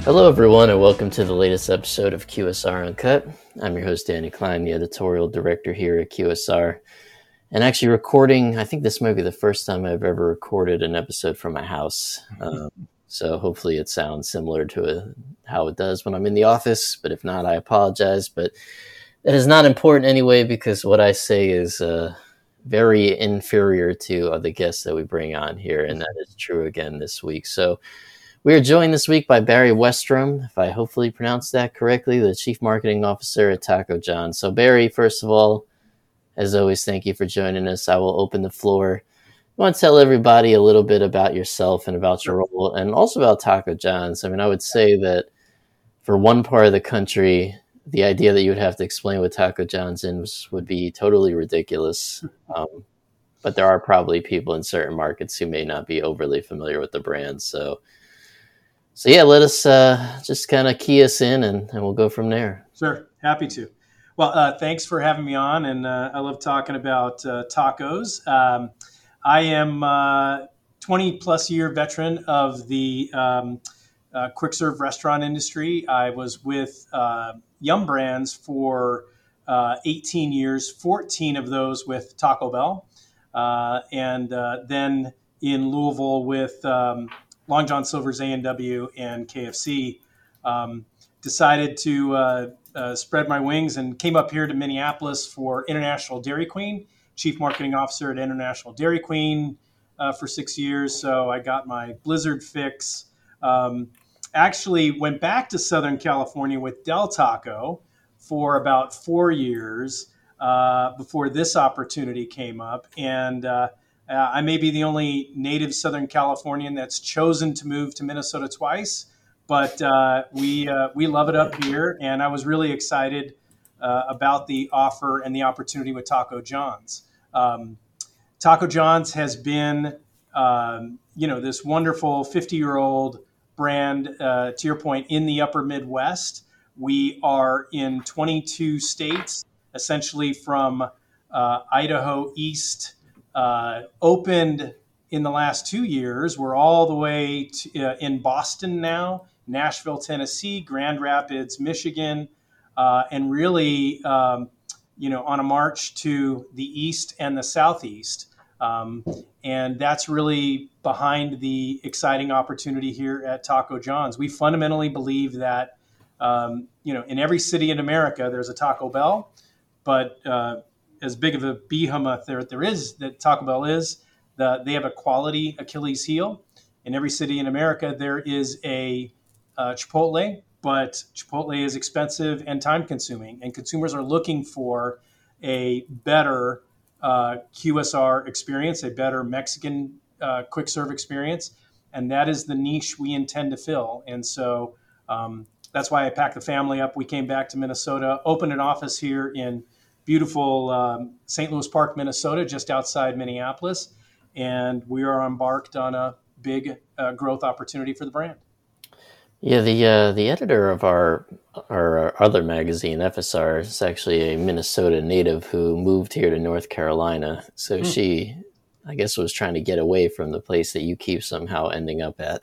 Hello, everyone, and welcome to the latest episode of QSR Uncut. I'm your host, Danny Klein, the editorial director here at QSR. And actually recording, I think this might be the first time I've ever recorded an episode from my house. So hopefully it sounds similar to how it does when I'm in the office. But if not, I apologize. But it is not important anyway, because what I say is very inferior to the guests that we bring on here. And that is true again this week. So we are joined this week by Barry Westrom, if I hopefully pronounced that correctly, the Chief Marketing Officer at Taco John's. So Barry, first of all, as always, thank you for joining us. I will open the floor. I want to tell everybody a little bit about yourself and about your role, and also about Taco John's. I mean, I would say that for one part of the country, the idea that you would have to explain what Taco John's is would be totally ridiculous. But there are probably people in certain markets who may not be overly familiar with the brand. So yeah, let us just kind of key us in, and we'll go from there. Sure, happy to. Well, thanks for having me on, and I love talking about tacos. I am 20-plus year veteran of the quick serve restaurant industry. I was with Yum! Brands for 18 years, 14 of those with Taco Bell, and then in Louisville with Long John Silver's A&W and KFC. Decided to spread my wings and came up here to Minneapolis for International Dairy Queen, Chief Marketing Officer at International Dairy Queen for 6 years. So I got my Blizzard fix. Actually went back to Southern California with Del Taco for about 4 years before this opportunity came up. And I may be the only native Southern Californian that's chosen to move to Minnesota twice, but we love it up here. And I was really excited about the offer and the opportunity with Taco John's. Taco John's has been, this wonderful 50-year-old brand, to your point, in the upper Midwest. We are in 22 states, essentially from Idaho east. Opened in the last 2 years. We're all the way to, in Boston now, Nashville, Tennessee, Grand Rapids, Michigan, and really, on a march to the east and the southeast. And that's really behind the exciting opportunity here at Taco John's. We fundamentally believe that, in every city in America, there's a Taco Bell, but as big of a behemoth there is that Taco Bell is, they have a quality Achilles heel. In every city in America, there is a Chipotle, but Chipotle is expensive and time consuming, and consumers are looking for a better QSR experience, a better Mexican quick serve experience. And that is the niche we intend to fill. And so that's why I packed the family up. We came back to Minnesota, opened an office here in beautiful St. Louis Park, Minnesota, just outside Minneapolis. And we are embarked on a big growth opportunity for the brand. Yeah, the editor of our other magazine, FSR, is actually a Minnesota native who moved here to North Carolina. So she, I guess, was trying to get away from the place that you keep somehow ending up at.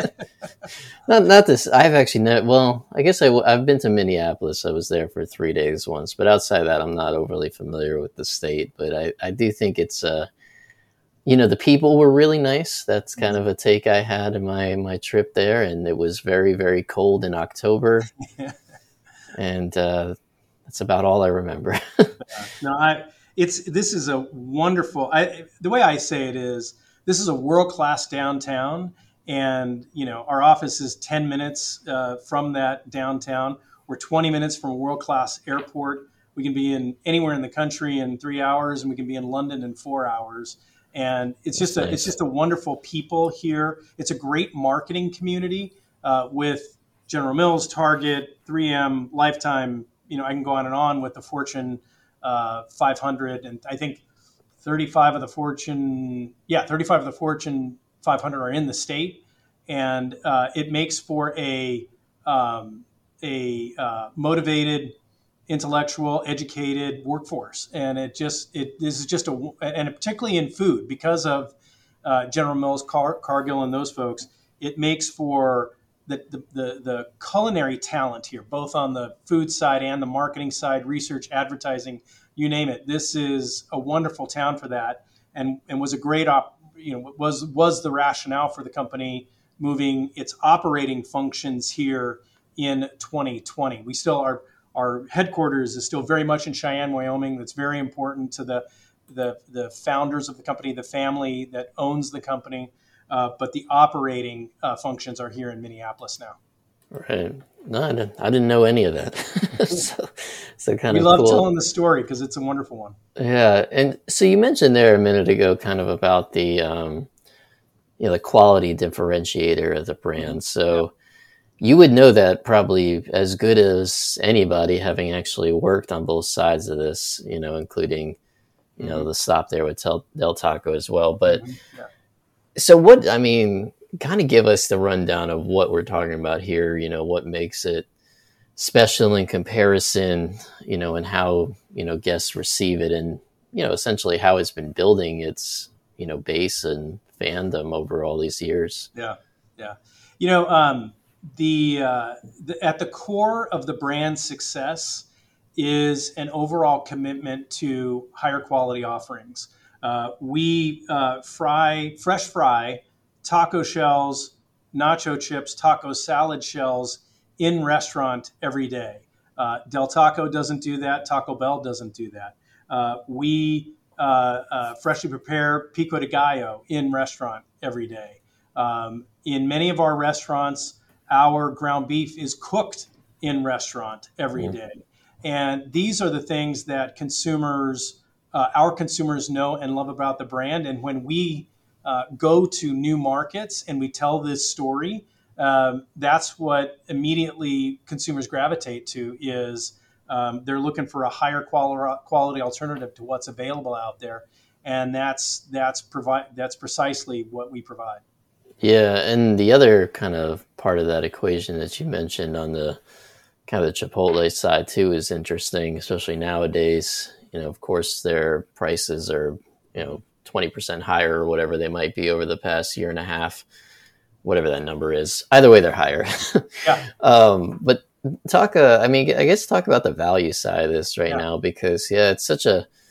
not this. I've actually I guess I've been to Minneapolis. I was there for 3 days once, but outside that, I'm not overly familiar with the state. But I do think it's the people were really nice. That's kind of a take I had in my trip there, and it was very, very cold in October. And that's about all I remember. This is a wonderful. The way I say it is, this is a world-class downtown, and our office is 10 minutes from that downtown. We're 20 minutes from a world-class airport. We can be in anywhere in the country in 3 hours, and we can be in London in 4 hours. And it's just a wonderful people here. It's a great marketing community with General Mills, Target, 3M, Lifetime. I can go on and on with the Fortune 500, and I think 35 of the Fortune 500 are in the state, and it makes for a motivated, intellectual, educated workforce. And this is just and particularly in food, because of General Mills, Cargill, and those folks, it makes for the culinary talent here, both on the food side and the marketing side, research, advertising, you name it. This is a wonderful town for that, and was a great was the rationale for the company moving its operating functions here in 2020. We still are. Our headquarters is still very much in Cheyenne, Wyoming. That's very important to the founders of the company, the family that owns the company. But the operating functions are here in Minneapolis now. Right. No, I didn't know any of that. so kind we of love cool. telling the story because it's a wonderful one. Yeah, and so you mentioned there a minute ago, kind of about the the quality differentiator of the brand. So you would know that probably as good as anybody, having actually worked on both sides of this, including the stop there with Del Taco as well. But so what, kind of give us the rundown of what we're talking about here, what makes it special in comparison, and how, guests receive it, and, essentially how it's been building its, base and fandom over all these years. Yeah. Yeah. At the core of the brand's success is an overall commitment to higher quality offerings. We fresh fry taco shells, nacho chips, taco salad shells in restaurant every day. Del Taco doesn't do that. Taco Bell doesn't do that. We freshly prepare pico de gallo in restaurant every day. In many of our restaurants, our ground beef is cooked in restaurant every day. And these are the things that our consumers know and love about the brand. And when we go to new markets and we tell this story, that's what immediately consumers gravitate to is they're looking for a higher quality alternative to what's available out there. And that's precisely what we provide. Yeah, and the other kind of part of that equation that you mentioned on the kind of the Chipotle side too is interesting, especially nowadays. Of course, their prices are 20% higher or whatever they might be over the past year and a half, whatever that number is. Either way, they're higher. Yeah. But talk about the value side of this right now, because it's such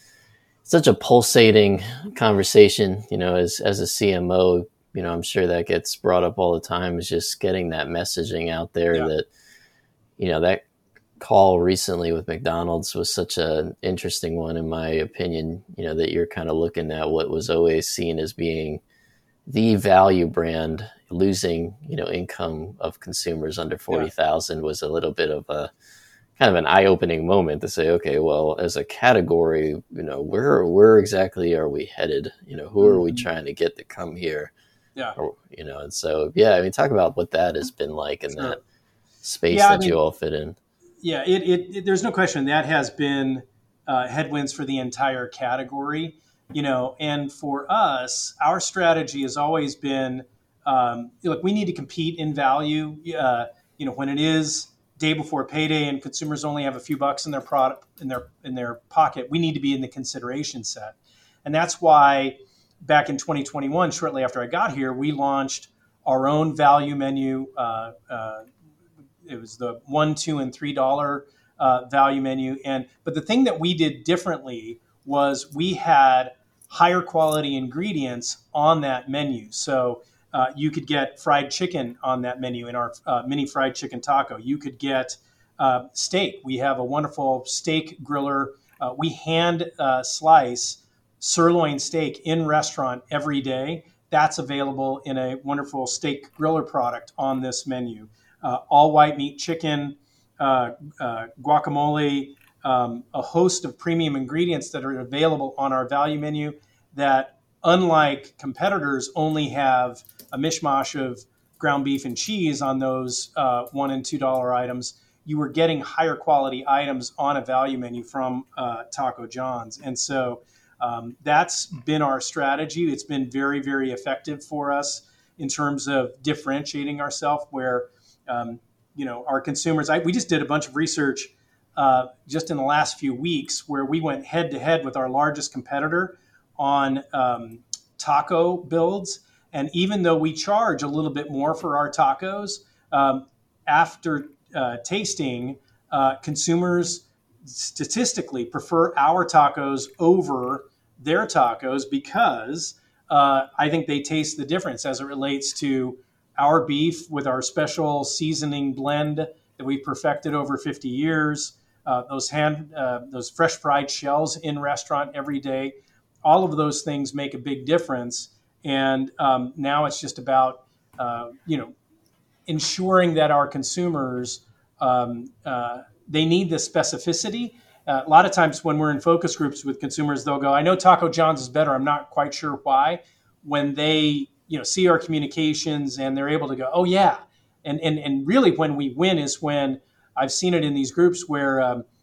a pulsating conversation. As a CMO. I'm sure that gets brought up all the time, is just getting that messaging out there that, that call recently with McDonald's was such an interesting one, in my opinion, that you're kind of looking at what was always seen as being the value brand losing, income of consumers under 40,000 was a little bit of a kind of an eye-opening moment to say, okay, well, as a category, where exactly are we headed? Who are we trying to get to come here? Yeah. And so, talk about what that has been like in that space you all fit in. Yeah, there's no question that has been headwinds for the entire category, and for us, our strategy has always been, look, we need to compete in value. When it is day before payday and consumers only have a few bucks in their product in their pocket, we need to be in the consideration set, and that's why. Back in 2021, shortly after I got here, we launched our own value menu. It was the $1, $2, and $3 value menu. But the thing that we did differently was we had higher quality ingredients on that menu. So you could get fried chicken on that menu in our mini fried chicken taco. You could get steak. We have a wonderful steak griller. We hand slice sirloin steak in restaurant every day. That's available in a wonderful steak griller product on this menu. All white meat chicken, guacamole, a host of premium ingredients that are available on our value menu that, unlike competitors, only have a mishmash of ground beef and cheese on those $1 and $2 items. You were getting higher quality items on a value menu from Taco John's. And so that's been our strategy. It's been very, very effective for us in terms of differentiating ourselves where, our consumers, we just did a bunch of research just in the last few weeks where we went head to head with our largest competitor on taco builds. And even though we charge a little bit more for our tacos, um, after tasting, consumers statistically prefer our tacos over their tacos because I think they taste the difference as it relates to our beef with our special seasoning blend that we perfected over 50 years. Those fresh fried shells in restaurant every day, all of those things make a big difference. And now it's just about ensuring that our consumers they need the specificity. A lot of times when we're in focus groups with consumers, they'll go, "I know Taco John's is better. I'm not quite sure why." When they see our communications and they're able to go, "Oh yeah," and really when we win is when I've seen it in these groups where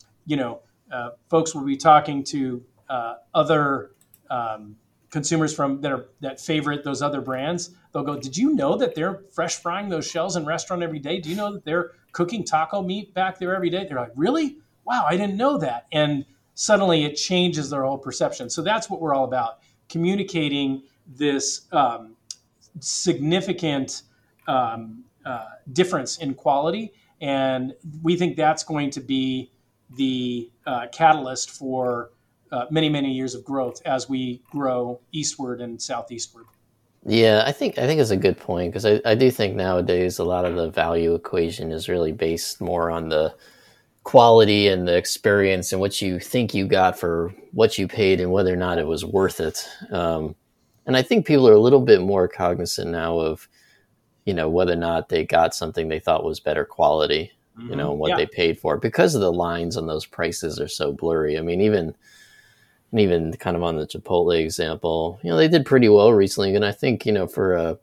folks will be talking to other consumers that favorite those other brands. They'll go, "Did you know that they're fresh frying those shells in restaurant every day? Do you know that they're cooking taco meat back there every day?" They're like, "Really? Wow, I didn't know that." And suddenly it changes their whole perception. So that's what we're all about, communicating this significant difference in quality. And we think that's going to be the catalyst for many, many years of growth as we grow eastward and southeastward. Yeah, I think it's a good point because I do think nowadays a lot of the value equation is really based more on the quality and the experience and what you think you got for what you paid and whether or not it was worth it. And I think people are a little bit more cognizant now of, whether or not they got something they thought was better quality, and what they paid for, because of the lines on those prices are so blurry. I mean, even kind of on the Chipotle example, they did pretty well recently. And I think, for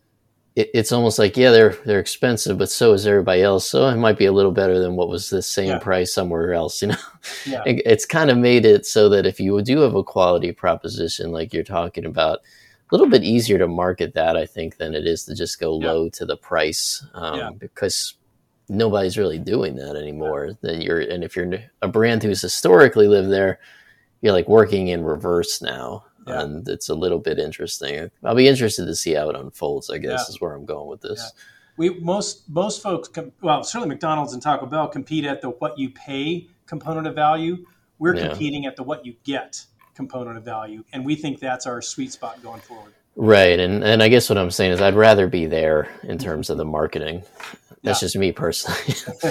it's almost like, yeah, they're expensive, but so is everybody else. So it might be a little better than what was the same price somewhere else. Yeah. It's kind of made it so that if you do have a quality proposition, like you're talking about, a little bit easier to market that, I think, than it is to just go low to the price, because nobody's really doing that anymore. And if you're a brand who's historically lived there, you're like working in reverse now. Yeah. And it's a little bit interesting. I'll be interested to see how it unfolds, I guess, is where I'm going with this. Yeah. Most folks, certainly McDonald's and Taco Bell compete at the what you pay component of value. We're competing at the what you get component of value. And we think that's our sweet spot going forward. Right. And I guess what I'm saying is I'd rather be there in terms of the marketing. That's just me personally.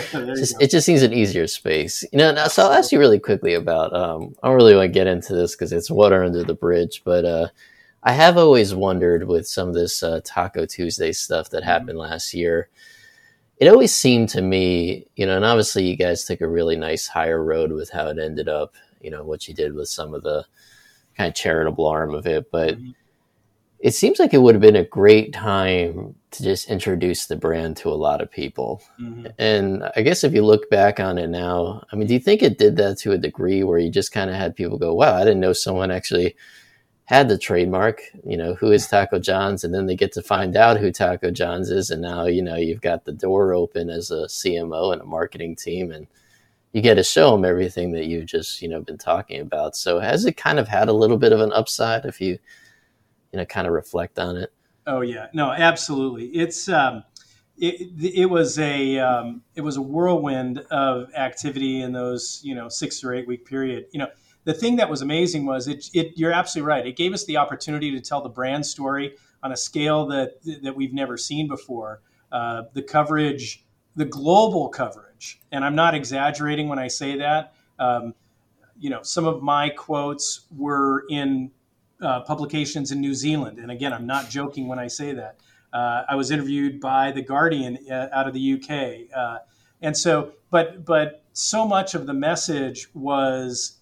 It just seems an easier space. So I'll ask you really quickly about, I don't really want to get into this because it's water under the bridge, but I have always wondered with some of this Taco Tuesday stuff that happened last year. It always seemed to me, and obviously you guys took a really nice higher road with how it ended up, what you did with some of the kind of charitable arm of it, but it seems like it would have been a great time to just introduce the brand to a lot of people. Mm-hmm. And I guess if you look back on it now, I mean, do you think it did that to a degree where you just kind of had people go, "Wow, I didn't know someone actually had the trademark, who is Taco John's?" And then they get to find out who Taco John's is. And now, you've got the door open as a CMO and a marketing team, and you get to show them everything that you've just, been talking about. So has it kind of had a little bit of an upside if you kind of reflect on it? Oh yeah, no, absolutely. It's it was a whirlwind of activity in those 6 or 8 week period. The thing that was amazing was you're absolutely right. It gave us the opportunity to tell the brand story on a scale that we've never seen before. The coverage, the global coverage, and I'm not exaggerating when I say that. Some of my quotes were in publications in New Zealand. And again, I'm not joking when I say that. I was interviewed by The Guardian out of the UK. And so, but so much of the message was,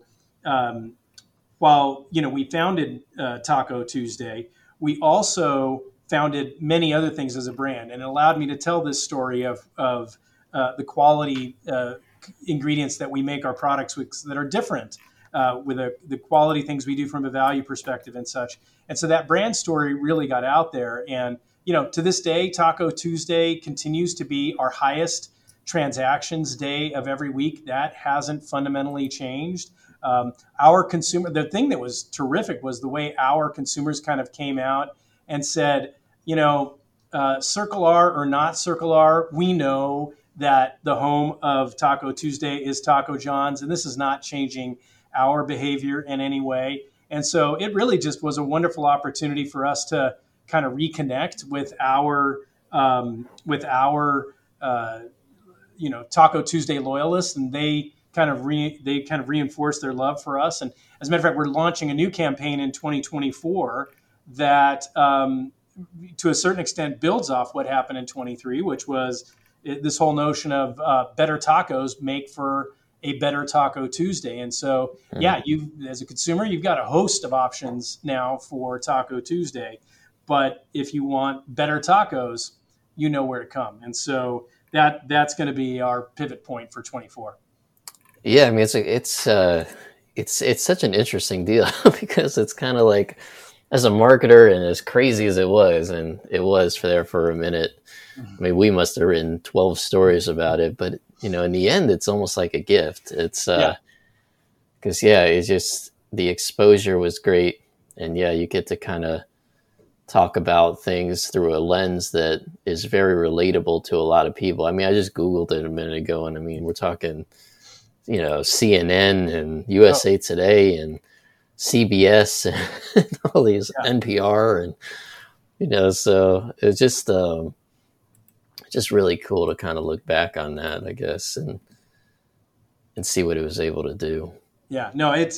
while, we founded Taco Tuesday, we also founded many other things as a brand. And it allowed me to tell this story of the quality ingredients that we make our products with that are different. With the quality things we do from a value perspective and such. And so that brand story really got out there. And, to this day, Taco Tuesday continues to be our highest transactions day of every week. That hasn't fundamentally changed. The thing that was terrific was the way our consumers kind of came out and said, Circle R or not Circle R, we know that the home of Taco Tuesday is Taco John's, and this is not changing our behavior in any way. And so it really just was a wonderful opportunity for us to kind of reconnect with our Taco Tuesday loyalists, and they kind of reinforce their love for us. And as a matter of fact, we're launching a new campaign in 2024 that, to a certain extent, builds off what happened in 23, which was this whole notion of better tacos make for a better Taco Tuesday. And so, you as a consumer, you've got a host of options now for Taco Tuesday. But if you want better tacos, you know where to come. And so that's going to be our pivot point for 24. Yeah, I mean, it's such an interesting deal because it's kind of like, as a marketer and as crazy as it was, and it was for a minute, I mean, we must have written 12 stories about it, but in the end, it's almost like a gift. It's because it's just, the exposure was great, and you get to kind of talk about things through a lens that is very relatable to a lot of people. I mean, I just Googled it a minute ago, and I mean, we're talking, CNN and USA Today and CBS and all these NPR, and so it's just really cool to kind of look back on that, I guess, and see what it was able to do. Yeah, no, it's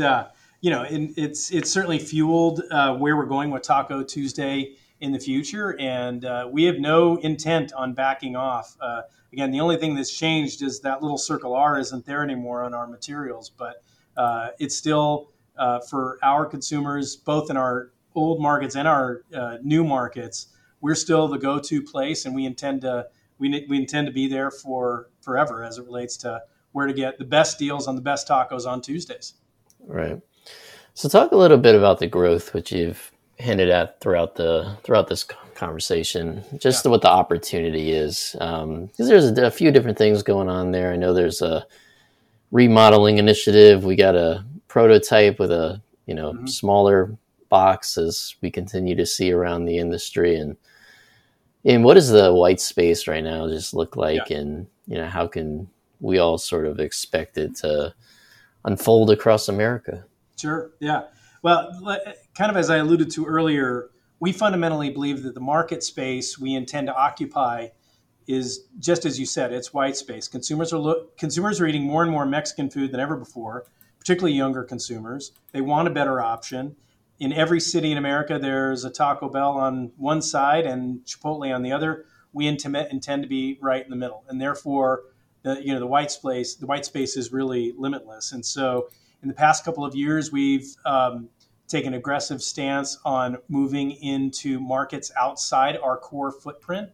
certainly fueled where we're going with Taco Tuesday in the future, and we have no intent on backing off. Again, the only thing that's changed is that little Circle R isn't there anymore on our materials, but it's still for our consumers, both in our old markets and our new markets. We're still the go-to place, and we intend to be there for forever as it relates to where to get the best deals on the best tacos on Tuesdays. Right. So talk a little bit about the growth, which you've hinted at throughout this conversation, just what the opportunity is. Because there's a few different things going on there. I know there's a remodeling initiative. We got a prototype with a smaller box, as we continue to see around the industry. And what does the white space right now just look like? And how can we all sort of expect it to unfold across America? Sure. Yeah. Well, kind of as I alluded to earlier, we fundamentally believe that the market space we intend to occupy is, just as you said, it's white space. Consumers are eating more and more Mexican food than ever before, particularly younger consumers. They want a better option. In every city in America, there's a Taco Bell on one side and Chipotle on the other. We intend to be right in the middle, and therefore, the white space is really limitless. And so, in the past couple of years, we've taken an aggressive stance on moving into markets outside our core footprint.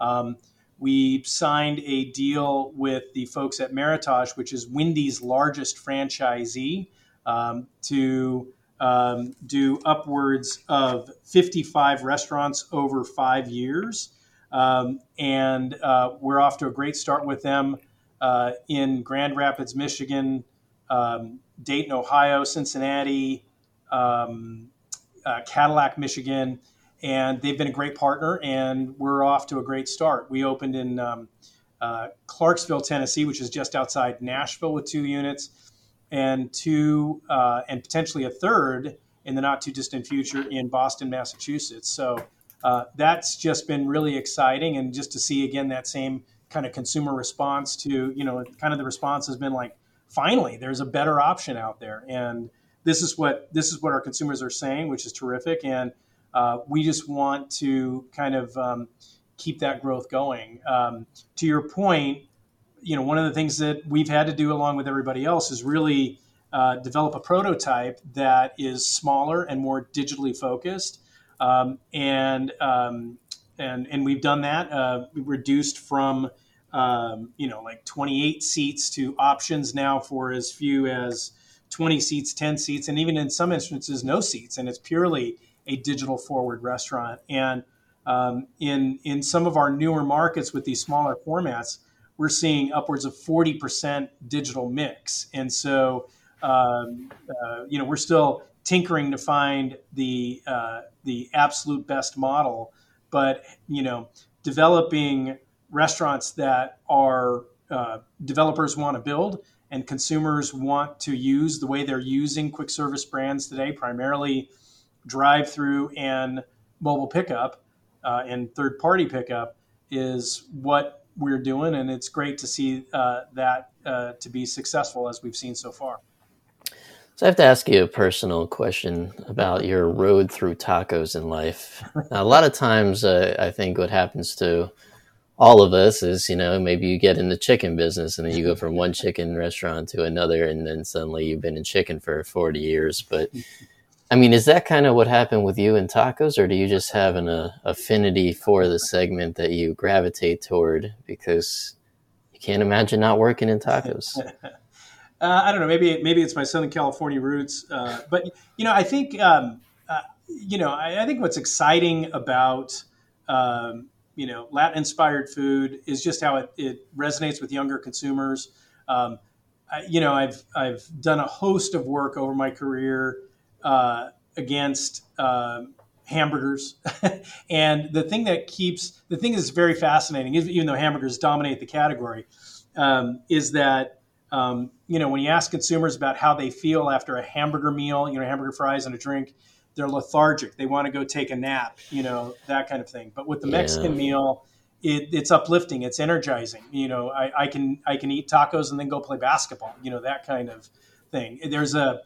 We signed a deal with the folks at Meritage, which is Wendy's largest franchisee, to do upwards of 55 restaurants over 5 years. And we're off to a great start with them in Grand Rapids, Michigan, Dayton, Ohio, Cincinnati, Cadillac, Michigan, and they've been a great partner, and we're off to a great start. We opened in Clarksville, Tennessee, which is just outside Nashville, with 2 units, and potentially a third in the not too distant future in Boston, Massachusetts. So that's just been really exciting, and just to see again that same kind of consumer response to, kind of the response has been like, finally, there's a better option out there, and this is what our consumers are saying, which is terrific. And we just want to kind of keep that growth going. To your point, one of the things that we've had to do along with everybody else is really develop a prototype that is smaller and more digitally focused. And we've done that. We reduced from like 28 seats to options now for as few as 20 seats, 10 seats, and even in some instances, no seats. And it's purely a digital forward restaurant. And in some of our newer markets with these smaller formats, we're seeing upwards of 40% digital mix. And so, we're still tinkering to find the absolute best model. but developing restaurants that are developers want to build and consumers want to use the way they're using quick service brands today, primarily drive through and mobile pickup and third party pickup, is what we're doing. And it's great to see that to be successful as we've seen so far. So I have to ask you a personal question about your road through tacos in life. Now, a lot of times I think what happens to all of us is, maybe you get in the chicken business and then you go from one chicken restaurant to another and then suddenly you've been in chicken for 40 years. But I mean, is that kind of what happened with you in tacos, or do you just have an affinity for the segment that you gravitate toward because you can't imagine not working in tacos? I don't know. Maybe it's my Southern California roots, but I think I think what's exciting about Latin-inspired food is just how it resonates with younger consumers. I've done a host of work over my career against hamburgers, and the thing that's very fascinating, even though hamburgers dominate the category, is that when you ask consumers about how they feel after a hamburger meal, hamburger fries and a drink, they're lethargic. They want to go take a nap, that kind of thing. But with the Mexican meal, it's uplifting. It's energizing. I can eat tacos and then go play basketball. That kind of thing. There's a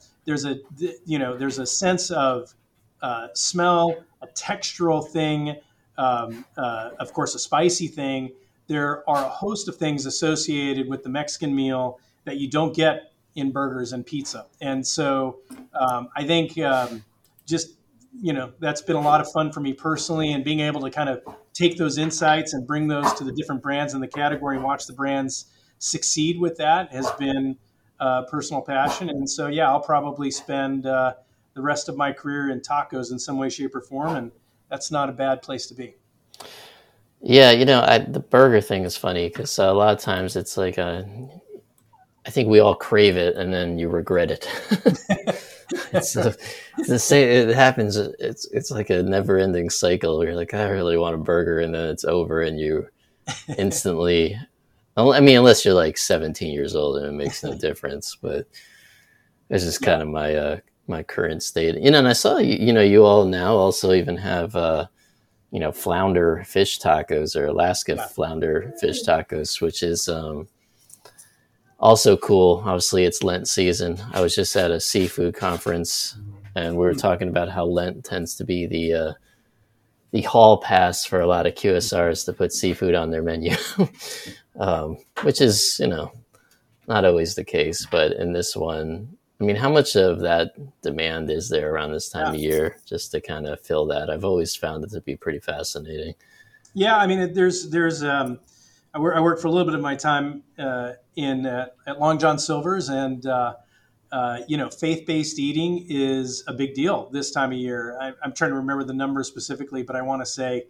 sense of smell, a textural thing, of course, a spicy thing. There are a host of things associated with the Mexican meal that you don't get in burgers and pizza. And so I think that's been a lot of fun for me personally, and being able to kind of take those insights and bring those to the different brands in the category and watch the brands succeed with that has been a personal passion. And so, I'll probably spend the rest of my career in tacos in some way, shape, or form. And that's not a bad place to be. Yeah, the burger thing is funny because a lot of times it's like I think we all crave it and then you regret it. It's the same. It happens. It's like a never-ending cycle. You're like, I really want a burger, and then it's over, and you instantly. I mean, unless you're like 17 years old, and it makes no difference. But this is kind of my current state. And I saw you all now also even have flounder fish tacos, or Alaska flounder fish tacos, which is also cool. Obviously, it's Lent season. I was just at a seafood conference, and we were talking about how Lent tends to be the hall pass for a lot of QSRs to put seafood on their menu, which is not always the case. But in this one, I mean, how much of that demand is there around this time of year just to kind of fill that? I've always found it to be pretty fascinating. Yeah, I mean, there's I worked for a little bit of my time at Long John Silver's, and faith-based eating is a big deal this time of year. I'm trying to remember the numbers specifically, but I want to say,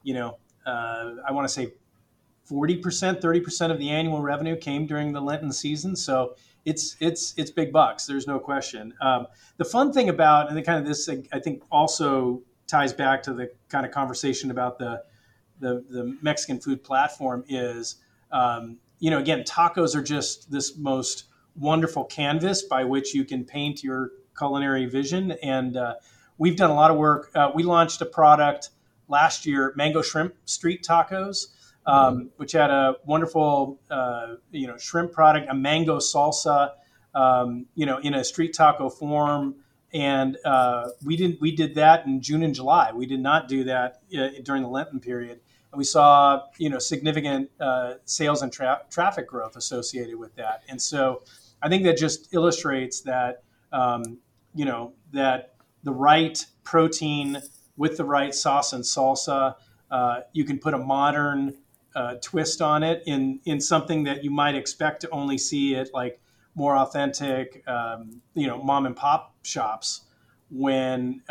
40%, 30% of the annual revenue came during the Lenten season. So it's big bucks. There's no question. The fun thing about, and the kind of this, I think, also ties back to the kind of conversation about the Mexican food platform is, again, tacos are just this most wonderful canvas by which you can paint your culinary vision. And we've done a lot of work. We launched a product last year, Mango Shrimp Street Tacos, which had a wonderful, shrimp product, a mango salsa, in a street taco form. And we did that in June and July. We did not do that during the Lenten period. And we saw, significant sales and traffic growth associated with that. And so I think that just illustrates that, that the right protein with the right sauce and salsa, you can put a modern twist on it in something that you might expect to only see at like more authentic, mom and pop shops. When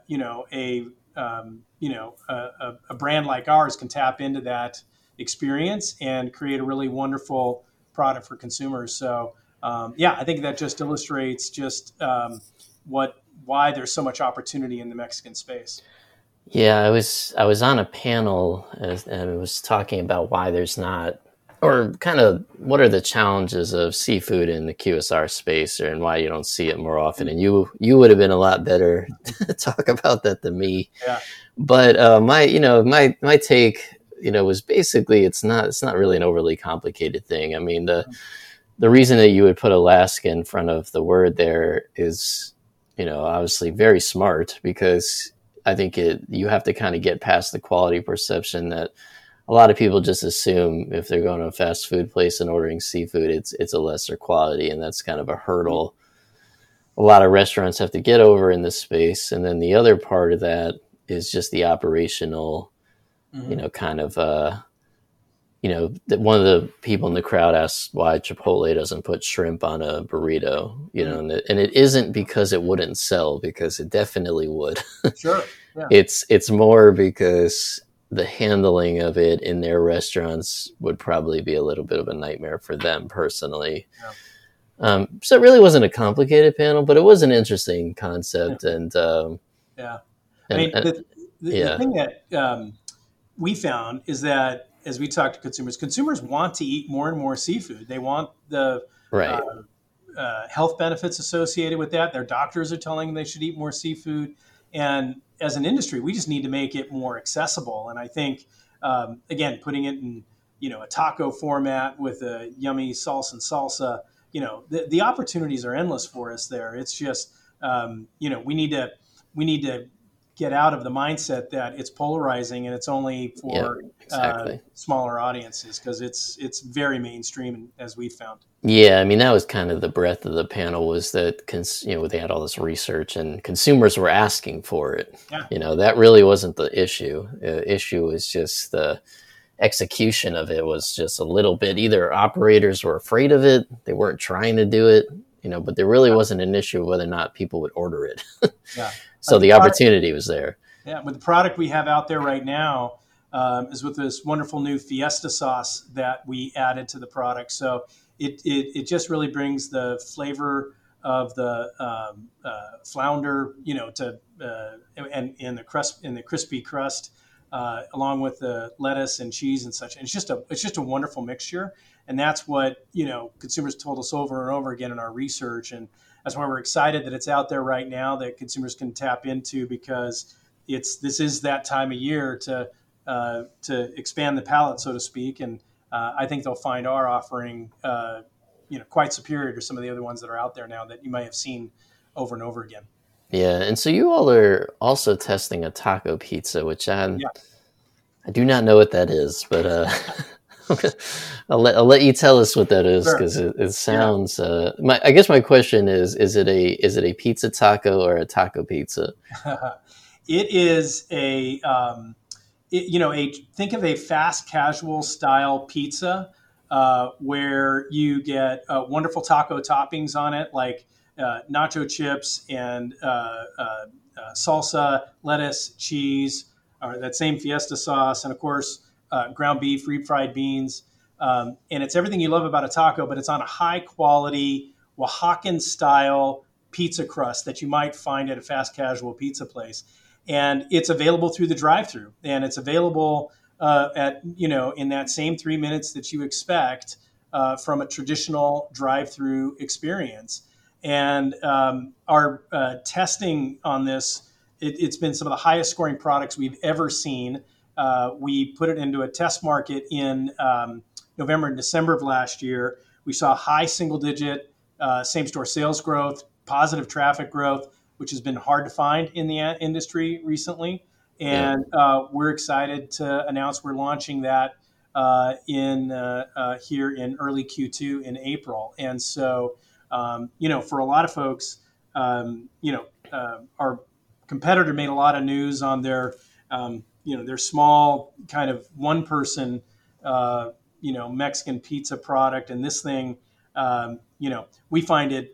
a brand like ours can tap into that experience and create a really wonderful product for consumers. So I think that just illustrates just why there's so much opportunity in the Mexican space. Yeah, I was on a panel and it was talking about why there's not, or kind of what are the challenges of seafood in the QSR space, and why you don't see it more often. And you would have been a lot better to talk about that than me. Yeah. But my take was basically it's not really an overly complicated thing. I mean, the reason that you would put Alaska in front of the word there is, obviously very smart, because I think you have to kind of get past the quality perception that a lot of people just assume if they're going to a fast food place and ordering seafood, it's a lesser quality, and that's kind of a hurdle a lot of restaurants have to get over in this space. And then the other part of that is just the operational, Mm-hmm. kind of one of the people in the crowd asked why Chipotle doesn't put shrimp on a burrito, and it isn't because it wouldn't sell, because it definitely would. Sure. Yeah. It's more because the handling of it in their restaurants would probably be a little bit of a nightmare for them personally. Yeah. So it really wasn't a complicated panel, but it was an interesting concept. Yeah. I And, mean, and the yeah, thing that we found is that as we talk to consumers want to eat more and more seafood. They want the right. health benefits associated with that. Their doctors are telling them they should eat more seafood. And as an industry, we just need to make it more accessible. And I think, again, putting it in, a taco format with a yummy sauce and salsa, the opportunities are endless for us there. It's just, we need to get out of the mindset that it's polarizing and it's only Yeah, for exactly. smaller audiences, because it's very mainstream, as we found. Yeah, I mean, that was kind of the breadth of the panel, was that, they had all this research and consumers were asking for it. Yeah. That really wasn't the issue. The issue was just the execution of it was just a little bit, either operators were afraid of it, they weren't trying to do it, but there really wasn't an issue of whether or not people would order it. Yeah. So the opportunity was there. Yeah, but the product we have out there right now is with this wonderful new Fiesta sauce that we added to the product. So it just really brings the flavor of the flounder, to and in the crust, in the crispy crust, along with the lettuce and cheese and such. And it's just a wonderful mixture. And that's what consumers told us over and over again in our research. And that's why we're excited that it's out there right now, that consumers can tap into, because this is that time of year to expand the palate, so to speak. And I think they'll find our offering quite superior to some of the other ones that are out there now that you might have seen over and over again. Yeah, and so you all are also testing a taco pizza, which I do not know what that is, but I'll let you tell us what that is, because it sounds. I guess my question is it a pizza taco or a taco pizza? It is think of a fast casual style pizza where you get wonderful taco toppings on it, like nacho chips and salsa, lettuce, cheese, or that same Fiesta sauce, and of course ground beef, refried beans. And it's everything you love about a taco, but it's on a high quality Oaxacan style pizza crust that you might find at a fast casual pizza place. And it's available through the drive-through, and it's available in that same 3 minutes that you expect from a traditional drive-through experience. And our testing on this, it's been some of the highest scoring products we've ever seen. We put it into a test market in November and December of last year. We saw high single-digit same-store sales growth, positive traffic growth, which has been hard to find in the industry recently. And we're excited to announce we're launching that here in early Q2 in April. And so, for a lot of folks, our competitor made a lot of news on their small kind of one-person, Mexican pizza product. And this thing, we find it,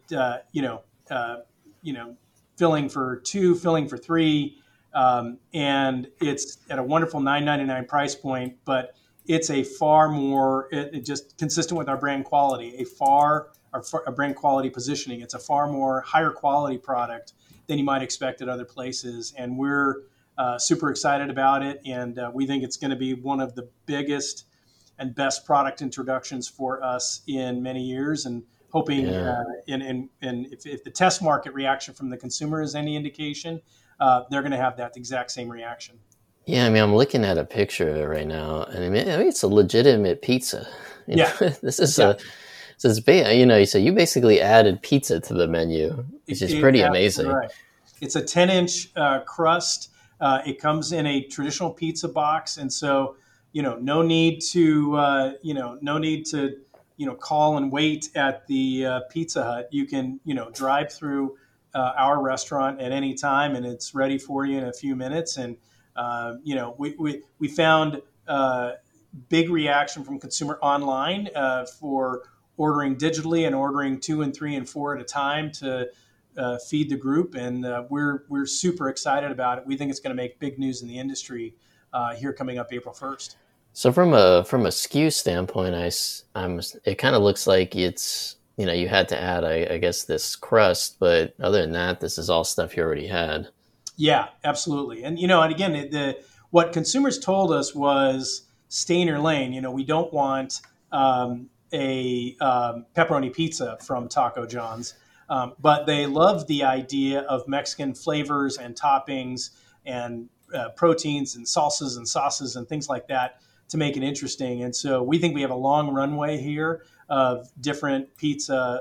filling for two, filling for three, and it's at a wonderful $9.99 price point. But it's a far more, it just consistent with our brand quality, a brand quality positioning. It's a far more higher quality product than you might expect at other places, and we're super excited about it, and we think it's going to be one of the biggest and best product introductions for us in many years. And hoping, Yeah. and if the test market reaction from the consumer is any indication, they're going to have that exact same reaction. Yeah, I mean, I'm looking at a picture of it right now, and I mean it's a legitimate pizza. You know, Yeah, this is yeah, you know, so you basically added pizza to the menu, which is pretty absolutely amazing. right. It's a 10-inch crust. It comes in a traditional pizza box, and so no need to no need to call and wait at the Pizza Hut. You can drive through our restaurant at any time, and it's ready for you in a few minutes. And we found big reaction from consumer online for ordering digitally and ordering 2 and 3 and 4 at a time to feed the group, and we're super excited about it. We think it's going to make big news in the industry here coming up April 1st. So from a SKU standpoint, it kind of looks like it's you had to add I guess this crust, but other than that, this is all stuff you already had. Yeah, absolutely. And again, what consumers told us was stay in your lane. We don't want a pepperoni pizza from Taco John's, but they love the idea of Mexican flavors and toppings and proteins and salsas and sauces and things like that to make it interesting. And so we think we have a long runway here of different pizza,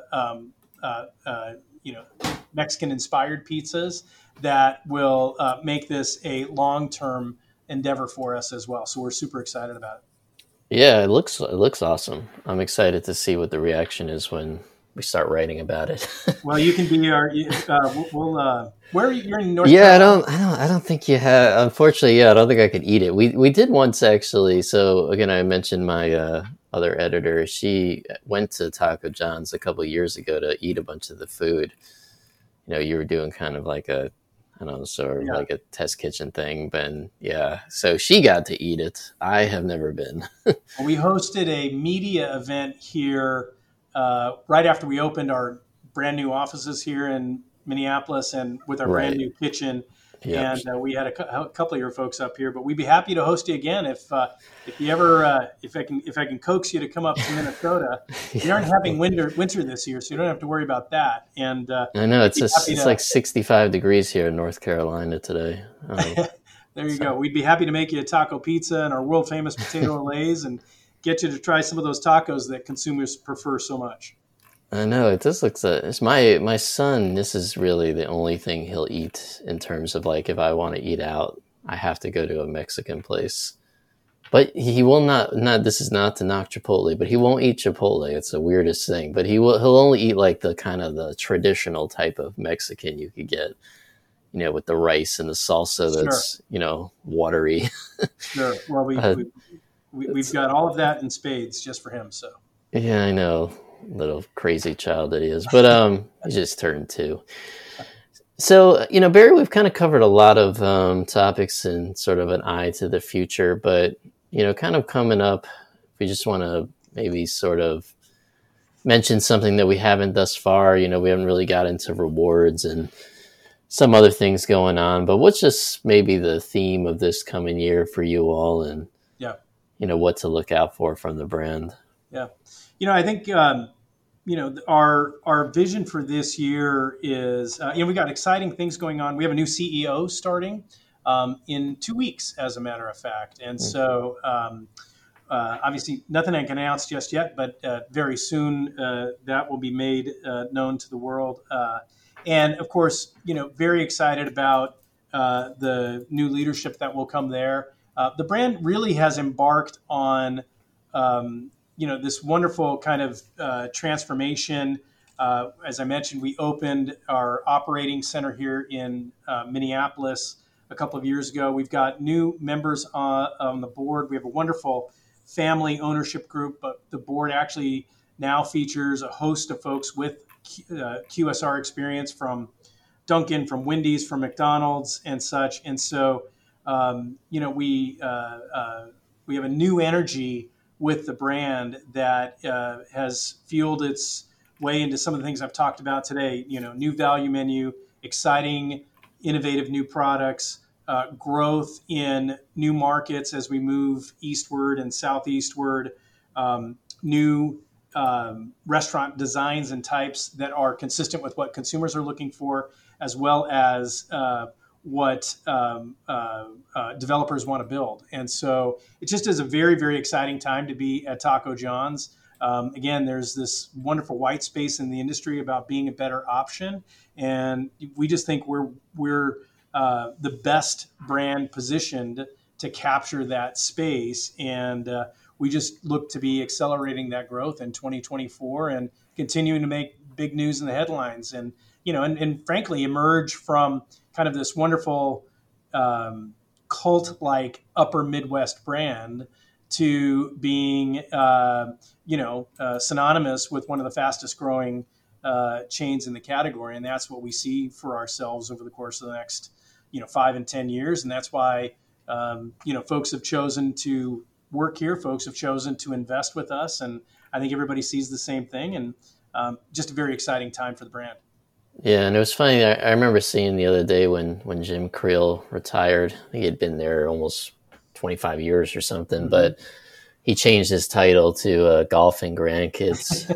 Mexican inspired pizzas that will make this a long-term endeavor for us as well. So we're super excited about it. Yeah, it looks awesome. I'm excited to see what the reaction is when we start writing about it. Well, you can be our. Where are you? You're in North Yeah, Carolina. I don't think you have. Unfortunately, yeah, I don't think I could eat it. We did once actually. So again, I mentioned my other editor. She went to Taco John's a couple of years ago to eat a bunch of the food. You were doing kind of like I don't know, sort of Yeah. like a test kitchen thing. But yeah, so she got to eat it. I have never been. We hosted a media event here right after we opened our brand new offices here in Minneapolis, and with our brand Right. new kitchen. Yep. And we had a couple of your folks up here, but we'd be happy to host you again if you ever if I can coax you to come up to Minnesota. We aren't having winter this year, so you don't have to worry about that. And I know we'd be happy it's to. like 65 degrees here in North Carolina today. There you So go. We'd be happy to make you a taco pizza and our world famous potato olays, and get you to try some of those tacos that consumers prefer so much. I know it just looks. It's my son. This is really the only thing he'll eat in terms of like if I want to eat out, I have to go to a Mexican place. But he will not. Not this is not to knock Chipotle, but he won't eat Chipotle. It's the weirdest thing. But he'll only eat like the kind of the traditional type of Mexican you could get. With the rice and the salsa Sure, that's watery. sure. Well, Uh, we've got all of that in spades just for him. So yeah, I know, little crazy child that he is. But he just turned 2. So, Barry, we've kind of covered a lot of topics and sort of an eye to the future, but, kind of coming up, we just want to maybe sort of mention something that we haven't thus far. We haven't really got into rewards and some other things going on, but what's just maybe the theme of this coming year for you all and, yeah, what to look out for from the brand? yeah. I think our vision for this year is we got exciting things going on. We have a new CEO starting in 2 weeks, as a matter of fact, and so obviously nothing I can announce just yet, but very soon that will be made known to the world. And of course, very excited about the new leadership that will come there. The brand really has embarked on this wonderful kind of transformation. As I mentioned, we opened our operating center here in Minneapolis a couple of years ago. We've got new members on the board. We have a wonderful family ownership group, but the board actually now features a host of folks with QSR experience from Dunkin', from Wendy's, from McDonald's, and such. And so, we have a new energy with the brand that has fueled its way into some of the things I've talked about today. New value menu, exciting, innovative new products, growth in new markets as we move eastward and southeastward, new restaurant designs and types that are consistent with what consumers are looking for, as well as what developers want to build. And so it just is a very, very exciting time to be at Taco John's. Again, there's this wonderful white space in the industry about being a better option. And we just think we're the best brand positioned to capture that space. And we just look to be accelerating that growth in 2024 and continuing to make big news in the headlines and, and frankly, emerge from kind of this wonderful cult-like upper Midwest brand to being, synonymous with one of the fastest growing chains in the category. And that's what we see for ourselves over the course of the next 5 and 10 years. And that's why, folks have chosen to work here. Folks have chosen to invest with us. And I think everybody sees the same thing. And just a very exciting time for the brand. Yeah, and it was funny. I remember seeing the other day when Jim Creel retired. I think he'd been there almost 25 years or something, mm-hmm. but he changed his title to Golfing Grandkids.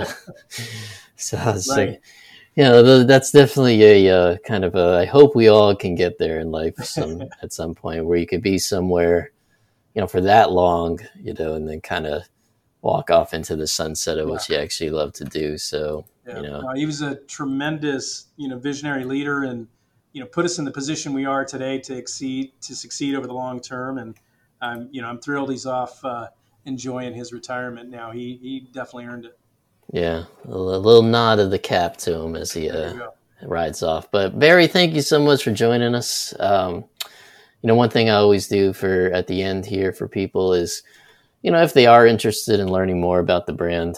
So I was right. Like, that's definitely a kind of I hope we all can get there in life at some point where you could be somewhere, for that long, and then kind of walk off into the sunset of what you actually love to do. So, he was a tremendous, visionary leader and, put us in the position we are today to succeed over the long term. And I'm thrilled he's off enjoying his retirement now. He definitely earned it. Yeah, a little nod of the cap to him as he rides off. But Barry, thank you so much for joining us. One thing I always do at the end here for people is, if they are interested in learning more about the brand,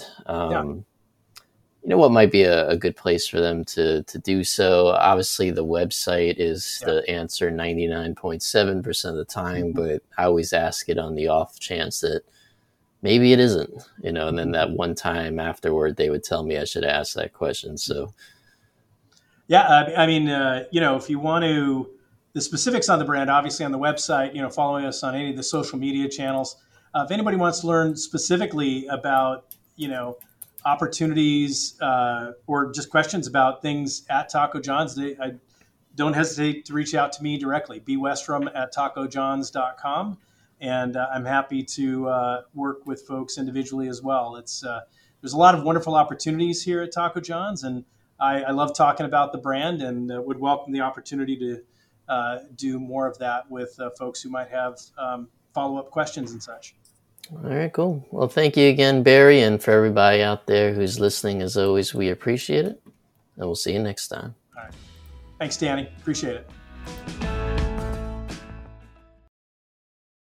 what might be a good place for them to do so. Obviously, the website is the answer 99.7% of the time, but I always ask it on the off chance that maybe it isn't, and then that one time afterward, they would tell me I should ask that question. So, if you want the specifics on the brand, obviously on the website, following us on any of the social media channels. If anybody wants to learn specifically about, opportunities or just questions about things at Taco John's, I don't hesitate to reach out to me directly, bwestrom@tacojohns.com. And I'm happy to work with folks individually as well. There's a lot of wonderful opportunities here at Taco John's, and I love talking about the brand and would welcome the opportunity to do more of that with folks who might have follow-up questions and such. All right, cool. Well, thank you again, Barry, and for everybody out there who's listening, as always, we appreciate it, and we'll see you next time. All right. Thanks, Danny. Appreciate it.